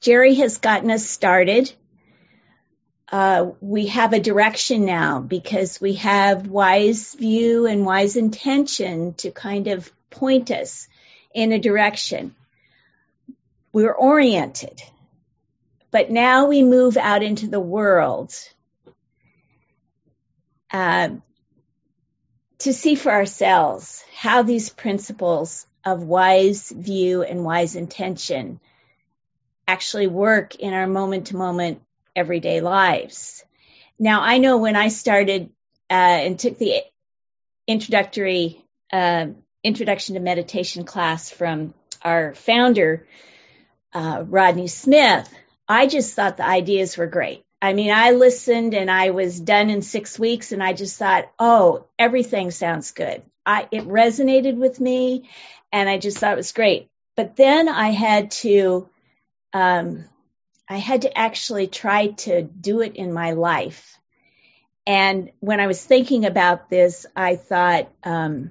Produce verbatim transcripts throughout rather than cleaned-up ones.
Jerry has gotten us started. Uh, we have a direction now because we have wise view and wise intention to kind of point us in a direction. We're oriented, but now we move out into the world uh, to see for ourselves how these principles of wise view and wise intention actually work in our moment-to-moment everyday lives. Now, I know when I started uh, and took the introductory uh, introduction to meditation class from our founder, uh, Rodney Smith, I just thought the ideas were great. I mean, I listened and I was done in six weeks and I just thought, oh, everything sounds good. I, it resonated with me and I just thought it was great. But then I had to um, I had to actually try to do it in my life. And when I was thinking about this, I thought, um,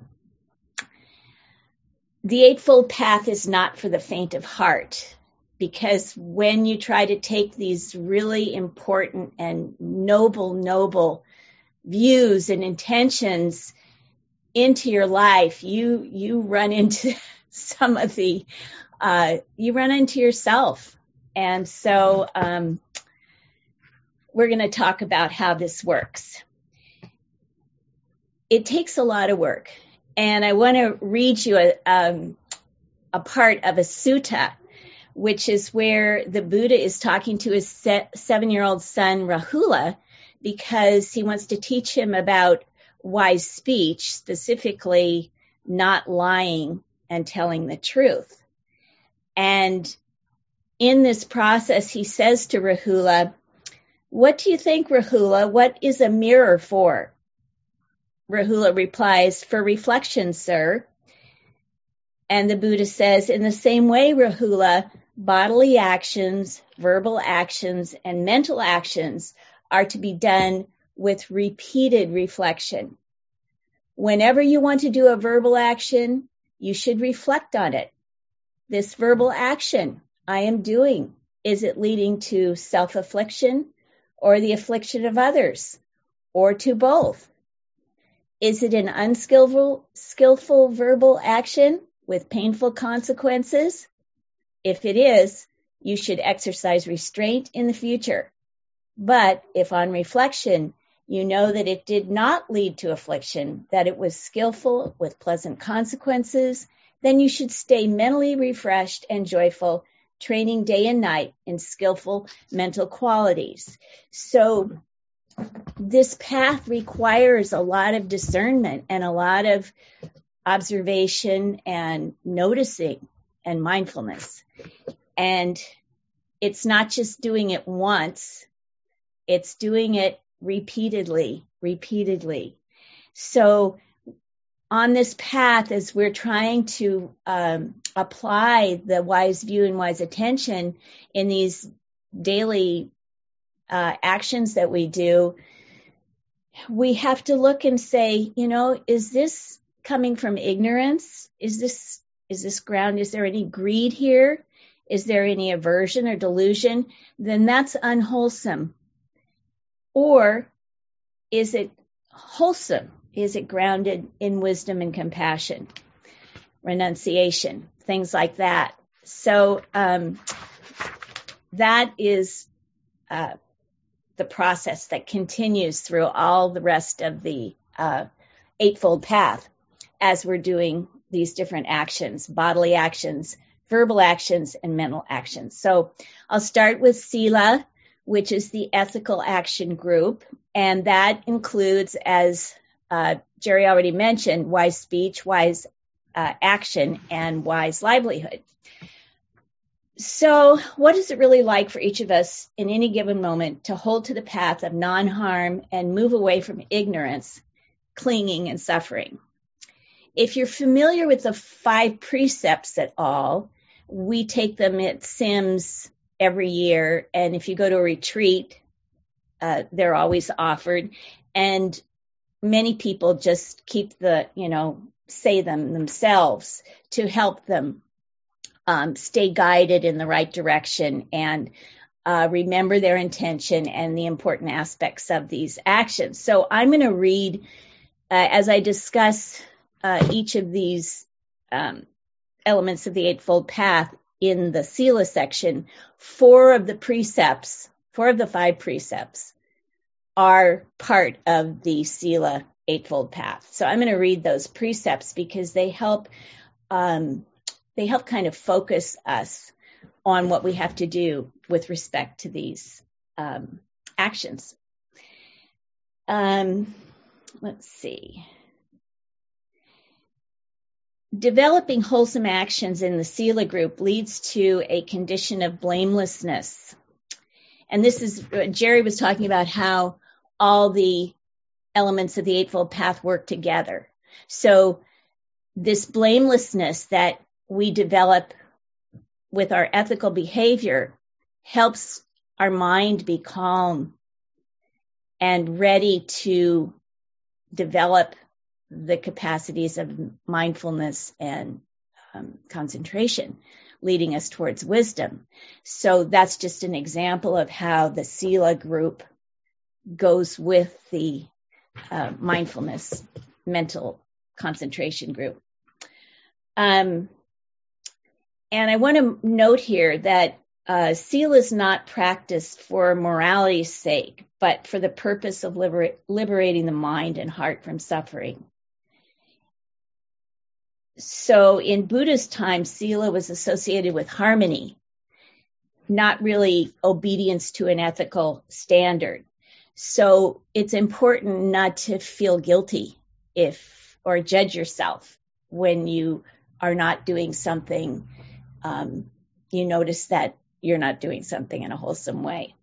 the Eightfold Path is not for the faint of heart, because when you try to take these really important and noble, noble views and intentions into your life, you, you run into some of the, uh, you run into yourself. And so um, we're going to talk about how this works. It takes a lot of work. And I want to read you a, um, a part of a sutta, which is where the Buddha is talking to his se- seven-year-old son, Rahula, because he wants to teach him about wise speech, specifically not lying and telling the truth. And in this process, he says to Rahula, "What do you think, Rahula? What is a mirror for?" Rahula replies, "For reflection, sir." And the Buddha says, "In the same way, Rahula, bodily actions, verbal actions, and mental actions are to be done with repeated reflection. Whenever you want to do a verbal action, you should reflect on it. This verbal action I am doing, is it leading to self-affliction or the affliction of others, or to both? Is it an unskillful skillful verbal action with painful consequences? If it is, you should exercise restraint in the future. But if on reflection, you know that it did not lead to affliction, that it was skillful with pleasant consequences, then you should stay mentally refreshed and joyful, training day and night in skillful mental qualities." So this path requires a lot of discernment and a lot of observation and noticing and mindfulness. And it's not just doing it once, it's doing it repeatedly, repeatedly. So on this path, as we're trying to um, apply the wise view and wise attention in these daily uh, actions that we do, we have to look and say, you know, is this coming from ignorance? Is this is this ground? Is there any greed here? Is there any aversion or delusion? Then that's unwholesome. Or is it wholesome? Is it grounded in wisdom and compassion, renunciation, things like that? So um, that is uh, the process that continues through all the rest of the uh, Eightfold Path as we're doing these different actions, bodily actions, verbal actions, and mental actions. So I'll start with Sila, which is the ethical action group, and that includes, as Uh, Jerry already mentioned, wise speech, wise uh, action, and wise livelihood. So what is it really like for each of us in any given moment to hold to the path of non-harm and move away from ignorance, clinging, and suffering? If you're familiar with the five precepts at all, we take them at Sims every year, and if you go to a retreat, uh, they're always offered, and many people just keep the, you know, say them themselves to help them um, stay guided in the right direction and uh, remember their intention and the important aspects of these actions. So I'm going to read, uh, as I discuss uh, each of these um, elements of the Eightfold Path in the Sila section, four of the precepts, four of the five precepts are part of the Sila Eightfold Path. So I'm going to read those precepts because they help um, they help kind of focus us on what we have to do with respect to these um, actions. Um, let's see. Developing wholesome actions in the Sila group leads to a condition of blamelessness. And this is, Jerry was talking about how all the elements of the Eightfold Path work together. So this blamelessness that we develop with our ethical behavior helps our mind be calm and ready to develop the capacities of mindfulness and um, concentration, leading us towards wisdom. So that's just an example of how the Sila group goes with the uh, mindfulness mental concentration group. Um, and I want to note here that uh, Sila is not practiced for morality's sake, but for the purpose of liber- liberating the mind and heart from suffering. So in Buddha's time, Sila was associated with harmony, not really obedience to an ethical standard. So it's important not to feel guilty if, or judge yourself when you are not doing something, um, you notice that you're not doing something in a wholesome way.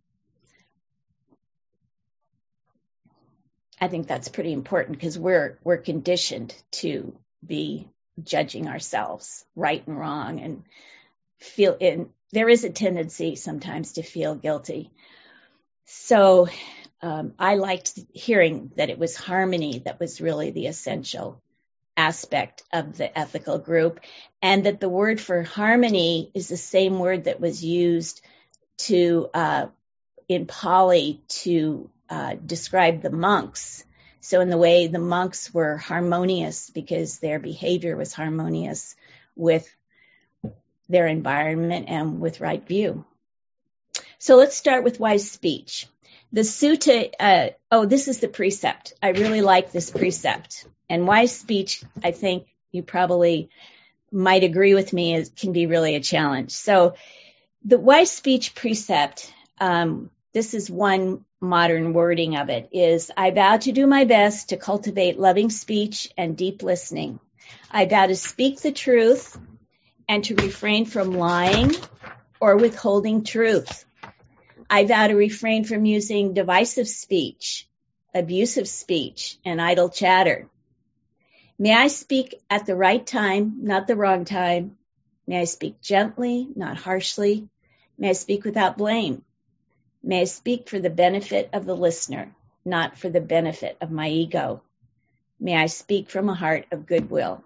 I think that's pretty important because we're, we're conditioned to be judging ourselves right and wrong and feel in, there is a tendency sometimes to feel guilty. So um, I liked hearing that it was harmony that was really the essential aspect of the ethical group, and that the word for harmony is the same word that was used to uh, in Pali to uh, describe the monks. So in the way the monks were harmonious because their behavior was harmonious with their environment and with right view. So let's start with wise speech. The sutta, uh, oh, this is the precept. I really like this precept. And wise speech, I think you probably might agree with me, is, can be really a challenge. So the wise speech precept, um, this is one modern wording of it, is I vow to do my best to cultivate loving speech and deep listening. I vow to speak the truth and to refrain from lying or withholding truth. I vow to refrain from using divisive speech, abusive speech, and idle chatter. May I speak at the right time, not the wrong time. May I speak gently, not harshly. May I speak without blame. May I speak for the benefit of the listener, not for the benefit of my ego. May I speak from a heart of goodwill.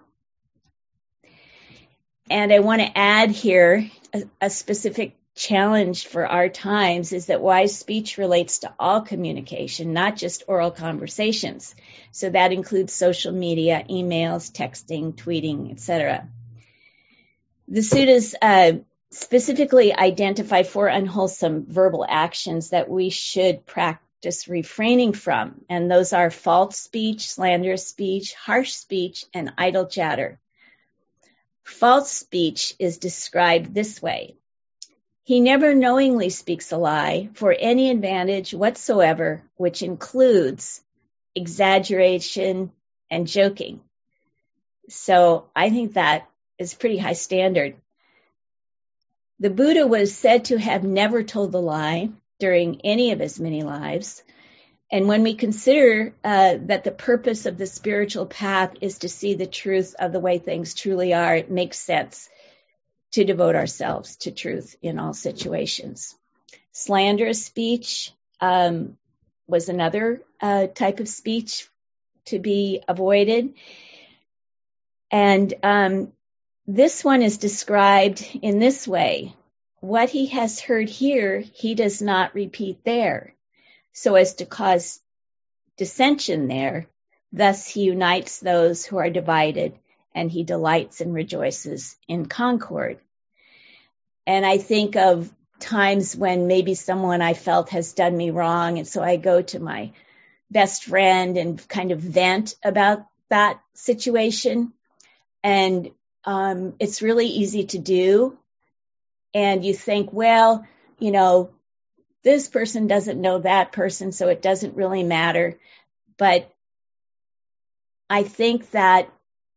And I want to add here a, a specific challenge for our times is that wise speech relates to all communication, not just oral conversations. So that includes social media, emails, texting, tweeting, et cetera. The suttas uh, specifically identify four unwholesome verbal actions that we should practice refraining from, and those are false speech, slanderous speech, harsh speech, and idle chatter. False speech is described this way. He never knowingly speaks a lie for any advantage whatsoever, which includes exaggeration and joking. So I think that is pretty high standard. The Buddha was said to have never told the lie during any of his many lives. And when we consider uh, that the purpose of the spiritual path is to see the truth of the way things truly are, it makes sense to devote ourselves to truth in all situations. Slanderous speech um, was another uh, type of speech to be avoided. And um, this one is described in this way. What he has heard here, he does not repeat there, so as to cause dissension there. Thus he unites those who are divided, and he delights and rejoices in concord. And I think of times when maybe someone I felt has done me wrong, and so I go to my best friend and kind of vent about that situation. And um, it's really easy to do. And you think, well, you know, this person doesn't know that person, so it doesn't really matter. But I think that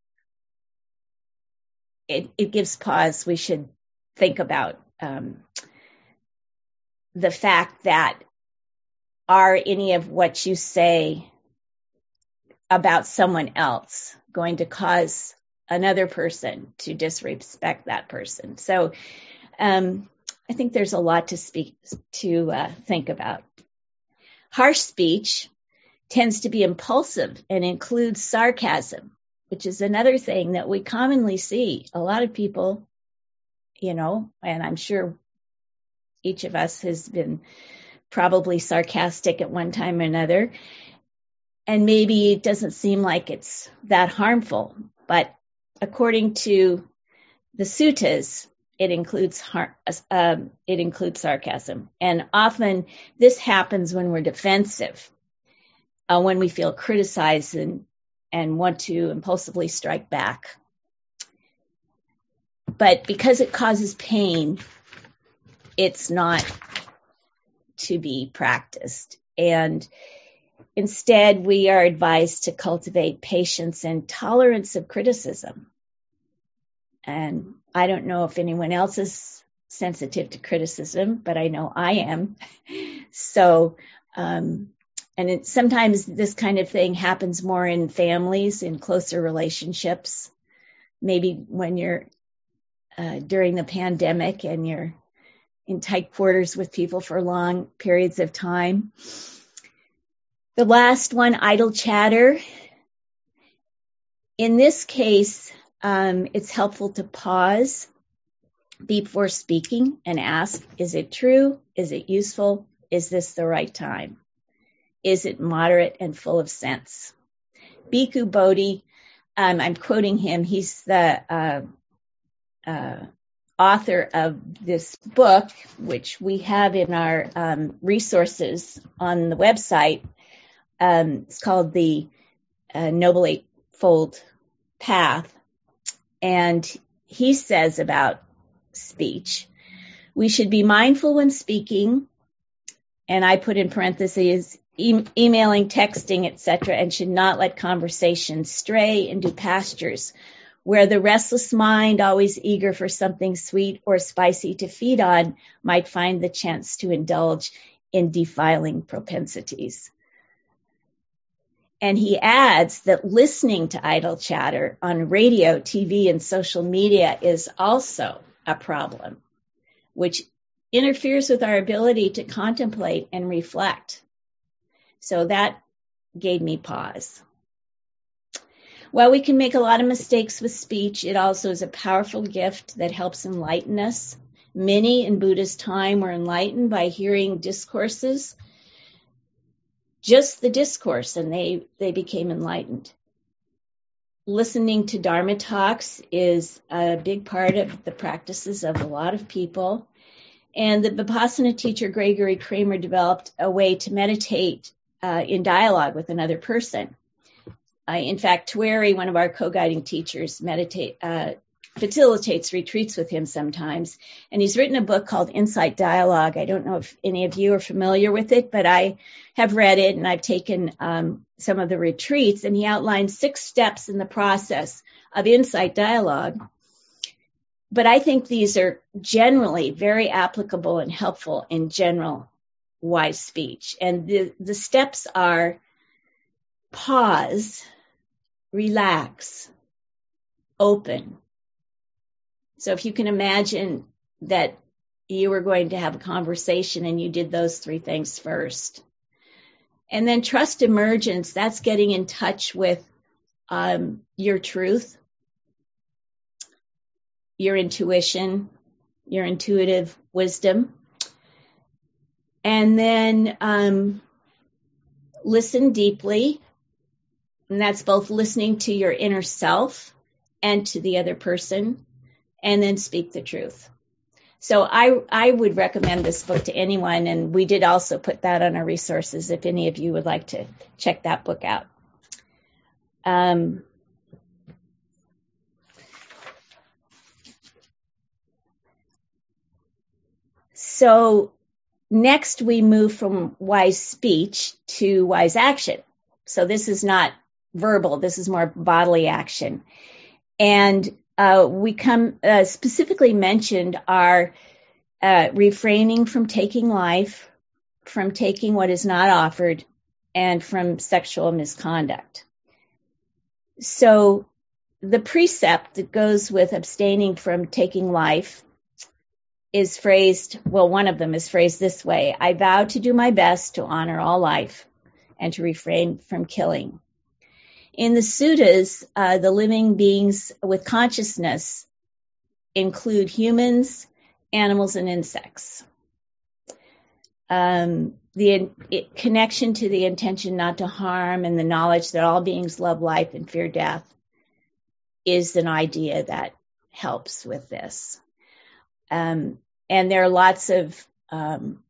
it, it gives pause. We should think about um, the fact that are any of what you say about someone else going to cause another person to disrespect that person? So um, I think there's a lot to speak to uh, think about. Harsh speech tends to be impulsive and includes sarcasm, which is another thing that we commonly see. A lot of people, you know, and I'm sure each of us has been probably sarcastic at one time or another, and maybe it doesn't seem like it's that harmful, but according to the suttas, it includes har- um, it includes sarcasm, and often this happens when we're defensive, uh, when we feel criticized and and want to impulsively strike back. But because it causes pain, it's not to be practiced. And instead, we are advised to cultivate patience and tolerance of criticism. And I don't know if anyone else is sensitive to criticism, but I know I am. So, um, and it, sometimes this kind of thing happens more in families, in closer relationships. Maybe when you're uh, during the pandemic and you're in tight quarters with people for long periods of time. The last one, idle chatter. In this case, um, it's helpful to pause before speaking and ask, is it true? Is it useful? Is this the right time? Is it moderate and full of sense? Bhikkhu Bodhi, um, I'm quoting him, he's the uh, uh, author of this book, which we have in our um, resources on the website. Um, it's called the uh, Noble Eightfold Path. And he says about speech, we should be mindful when speaking, and I put in parentheses, e- emailing, texting, et cetera, and should not let conversation stray into pastures where the restless mind, always eager for something sweet or spicy to feed on, might find the chance to indulge in defiling propensities. And he adds that listening to idle chatter on radio, T V, and social media is also a problem, which interferes with our ability to contemplate and reflect. So that gave me pause. While we can make a lot of mistakes with speech, it also is a powerful gift that helps enlighten us. Many in Buddha's time were enlightened by hearing discourses, just the discourse, and they, they became enlightened. Listening to Dharma talks is a big part of the practices of a lot of people. And the Vipassana teacher Gregory Kramer developed a way to meditate uh, in dialogue with another person. Uh, in fact, Tueri, one of our co-guiding teachers, meditate, uh, facilitates retreats with him sometimes. And he's written a book called Insight Dialogue. I don't know if any of you are familiar with it, but I have read it and I've taken um, some of the retreats. And he outlines six steps in the process of Insight Dialogue. But I think these are generally very applicable and helpful in general wise speech. And the, the steps are pause, relax, open. So if you can imagine that you were going to have a conversation and you did those three things first. And then trust emergence, that's getting in touch with um, your truth. your intuition, your intuitive wisdom. And then um, listen deeply. And that's both listening to your inner self and to the other person, and then speak the truth. So I, I would recommend this book to anyone, and we did also put that on our resources if any of you would like to check that book out. Um, so next we move from wise speech to wise action. So this is not verbal, this is more bodily action. And uh, we come uh, specifically mentioned are uh, refraining from taking life, from taking what is not offered, and from sexual misconduct. So the precept that goes with abstaining from taking life is phrased, well, one of them is phrased this way: I vow to do my best to honor all life and to refrain from killing. In the suttas, uh, the living beings with consciousness include humans, animals, and insects. Um, the it, connection to the intention not to harm and the knowledge that all beings love life and fear death is an idea that helps with this. Um, and there are lots of um,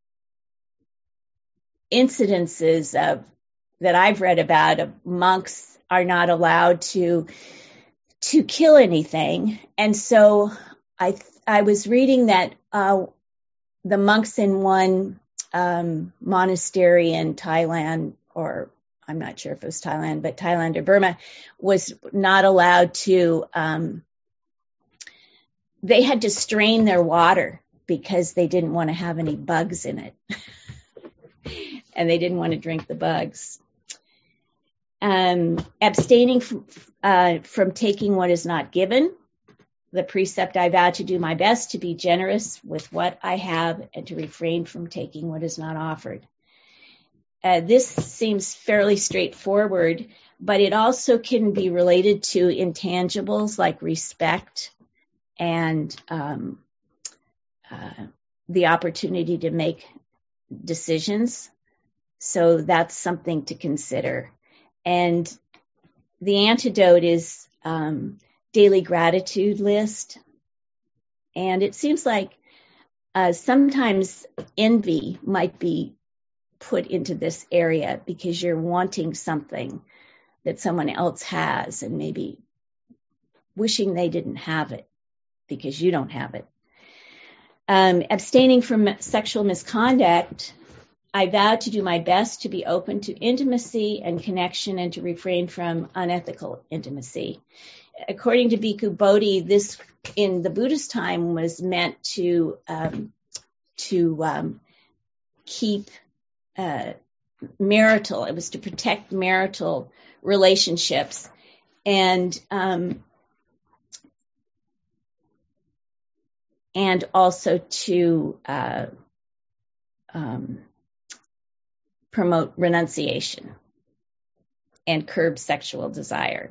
incidences of that I've read about of monks are not allowed to to kill anything. And so I I was reading that uh, the monks in one um, monastery in Thailand, or I'm not sure if it was Thailand, but Thailand or Burma, was not allowed to, um, they had to strain their water because they didn't want to have any bugs in it. And they didn't want to drink the bugs. Um, abstaining from, uh, from taking what is not given. The precept, I vow to do my best to be generous with what I have and to refrain from taking what is not offered. Uh, this seems fairly straightforward, but it also can be related to intangibles like respect and um, uh, the opportunity to make decisions. So that's something to consider. And the antidote is um, daily gratitude list. And it seems like uh, sometimes envy might be put into this area because you're wanting something that someone else has and maybe wishing they didn't have it because you don't have it. Um, abstaining from sexual misconduct, I vow to do my best to be open to intimacy and connection and to refrain from unethical intimacy. According to Bhikkhu Bodhi, this in the Buddhist time was meant to um, to um, keep uh, marital. It was to protect marital relationships, and um, and also to uh, um, promote renunciation and curb sexual desire.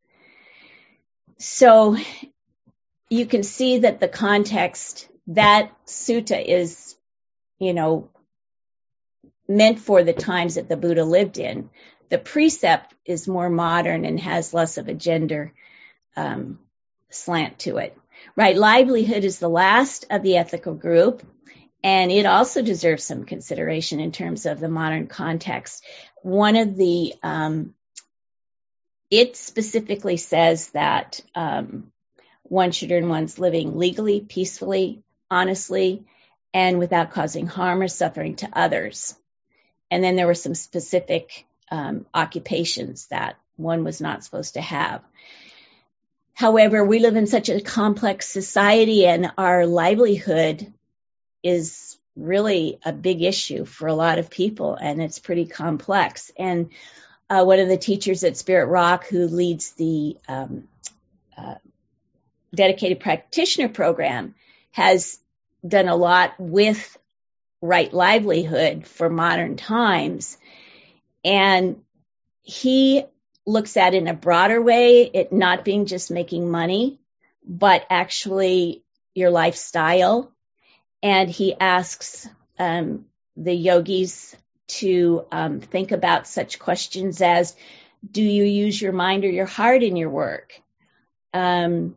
So you can see that the context, that sutta is, you know, meant for the times that the Buddha lived in. The precept is more modern and has less of a gender um, slant to it. Right, livelihood is the last of the ethical group, and it also deserves some consideration in terms of the modern context. One of the, um, it specifically says that um, one should earn one's living legally, peacefully, honestly, and without causing harm or suffering to others. And then there were some specific um, occupations that one was not supposed to have. However, we live in such a complex society, and our livelihood is really a big issue for a lot of people, and it's pretty complex. And uh, one of the teachers at Spirit Rock who leads the um, uh, dedicated practitioner program has done a lot with right livelihood for modern times. And he looks at it in a broader way, it not being just making money, but actually your lifestyle. And he asks um, the yogis to um, think about such questions as, do you use your mind or your heart in your work? Um,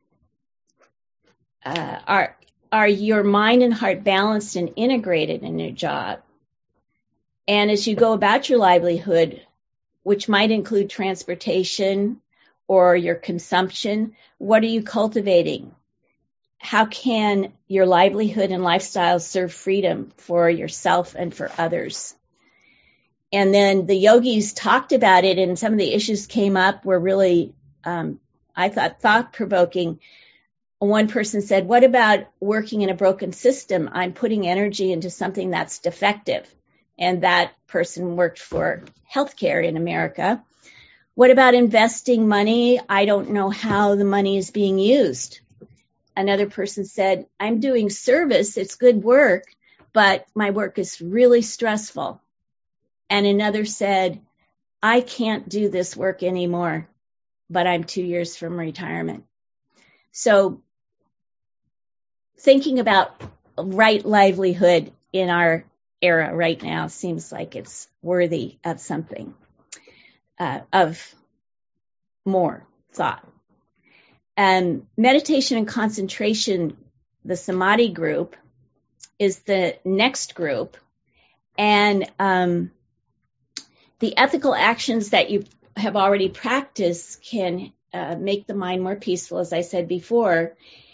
uh, are, are your mind and heart balanced and integrated in your job? And as you go about your livelihood, which might include transportation or your consumption, what are you cultivating? How can your livelihood and lifestyle serve freedom for yourself and for others? And then the yogis talked about it, and some of the issues came up were really, um, I thought, thought-provoking. One person said, what about working in a broken system? I'm putting energy into something that's defective. And that person worked for healthcare in America. What about investing money? I don't know how the money is being used. Another person said, I'm doing service. It's good work, but my work is really stressful. And another said, I can't do this work anymore, but I'm two years from retirement. So thinking about right livelihood in our era right now seems like it's worthy of something, uh, of more thought. And meditation and concentration, the Samadhi group, is the next group. And um, the ethical actions that you have already practiced can uh, make the mind more peaceful, as I said before.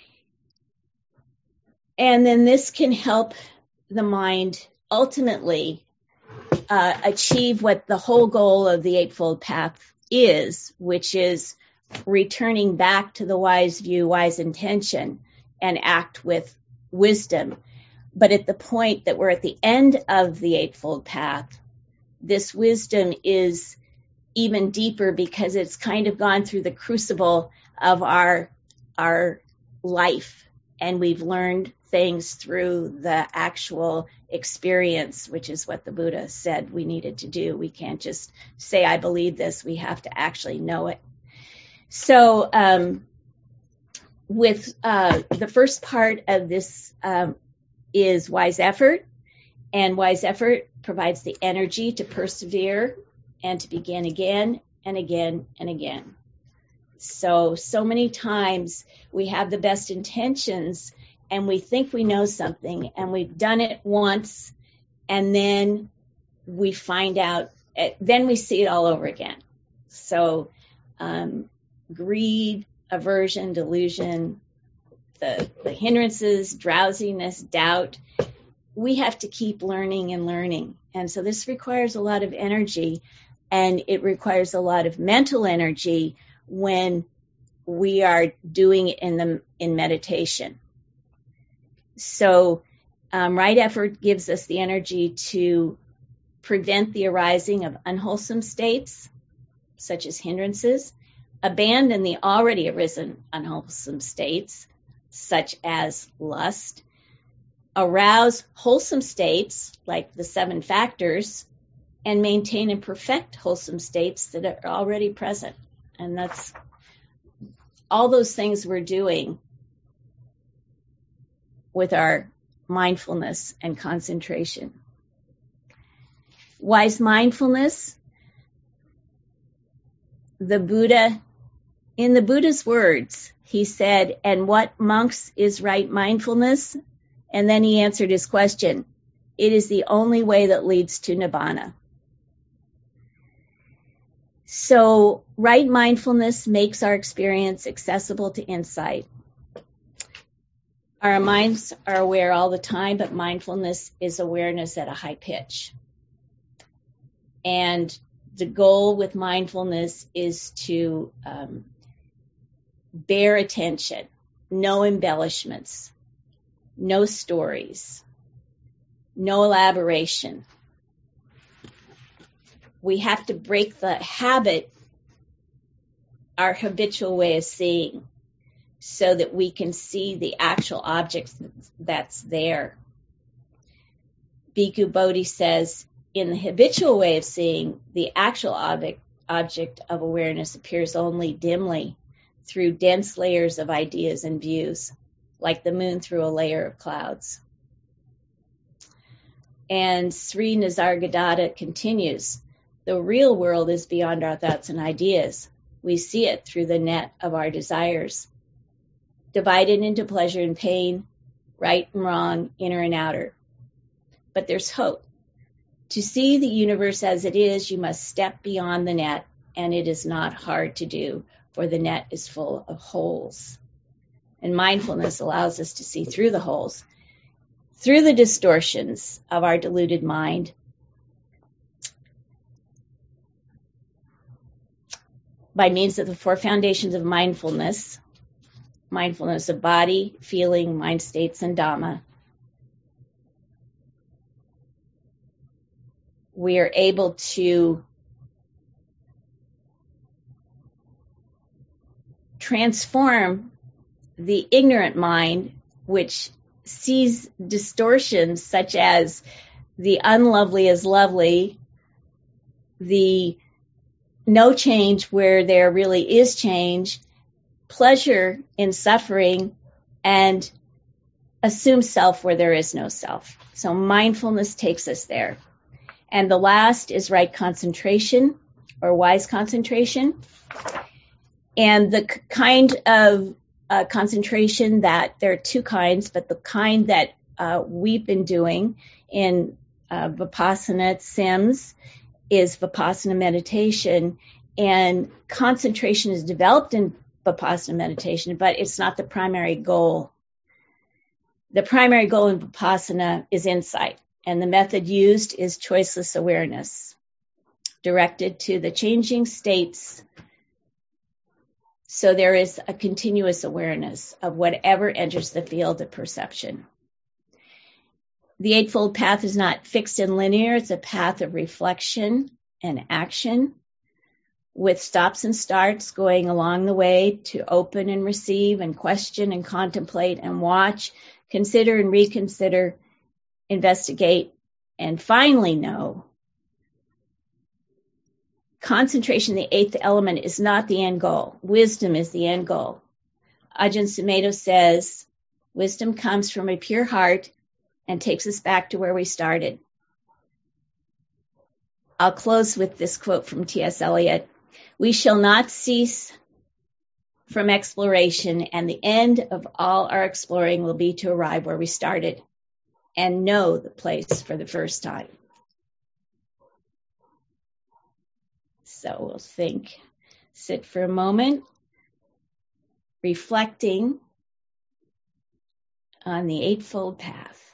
And then this can help the mind ultimately uh, achieve what the whole goal of the Eightfold Path is, which is returning back to the wise view, wise intention, and act with wisdom. But at the point that we're at the end of the Eightfold Path, this wisdom is even deeper because it's kind of gone through the crucible of our, our life. And we've learned things through the actual experience, which is what the Buddha said we needed to do. We can't just say, I believe this. We have to actually know it. So um, with uh, the first part of this um, is wise effort. And wise effort provides the energy to persevere and to begin again and again and again. So, so many times we have the best intentions and we think we know something and we've done it once and then we find out, then we see it all over again. So um, greed, aversion, delusion, the, the hindrances, drowsiness, doubt, we have to keep learning and learning. And so this requires a lot of energy, and it requires a lot of mental energy when we are doing it in the in meditation. So um, right effort gives us the energy to prevent the arising of unwholesome states, such as hindrances, abandon the already arisen unwholesome states, such as lust, arouse wholesome states, like the seven factors, and maintain and perfect wholesome states that are already present. And that's all those things we're doing with our mindfulness and concentration. Wise mindfulness, the Buddha, in the Buddha's words, he said, and what, monks, is right mindfulness? And then he answered his question, it is the only way that leads to Nibbana. So right mindfulness makes our experience accessible to insight. Our minds are aware all the time, but mindfulness is awareness at a high pitch. And the goal with mindfulness is to um, bear attention, no embellishments, no stories, no elaboration. We have to break the habit, our habitual way of seeing, so that we can see the actual object that's there. Bhikkhu Bodhi says, in the habitual way of seeing, the actual object, object of awareness appears only dimly through dense layers of ideas and views, like the moon through a layer of clouds. And Sri Nisargadatta continues, the real world is beyond our thoughts and ideas. We see it through the net of our desires, divided into pleasure and pain, right and wrong, inner and outer. But there's hope. To see the universe as it is, you must step beyond the net, and it is not hard to do, for the net is full of holes. And mindfulness allows us to see through the holes, through the distortions of our deluded mind. By means of the four foundations of mindfulness, mindfulness of body, feeling, mind states, and Dhamma, we are able to transform the ignorant mind, which sees distortions such as the unlovely as lovely, the no change where there really is change, pleasure in suffering, and assume self where there is no self. So mindfulness takes us there. And the last is right concentration, or wise concentration. And the kind of uh, concentration that, there are two kinds, but the kind that uh, we've been doing in uh, Vipassana Sims is Vipassana meditation. And concentration is developed in Vipassana meditation, but it's not the primary goal. The primary goal in Vipassana is insight. And the method used is choiceless awareness, directed to the changing states. So there is a continuous awareness of whatever enters the field of perception. The Eightfold Path is not fixed and linear. It's a path of reflection and action, with stops and starts going along the way to open and receive and question and contemplate and watch, consider and reconsider, investigate, and finally know. Concentration, the eighth element, is not the end goal. Wisdom is the end goal. Ajahn Sumedho says, wisdom comes from a pure heart and takes us back to where we started. I'll close with this quote from T S Eliot. We shall not cease from exploration, and the end of all our exploring will be to arrive where we started and know the place for the first time. So we'll think, sit for a moment, reflecting on the Eightfold Path.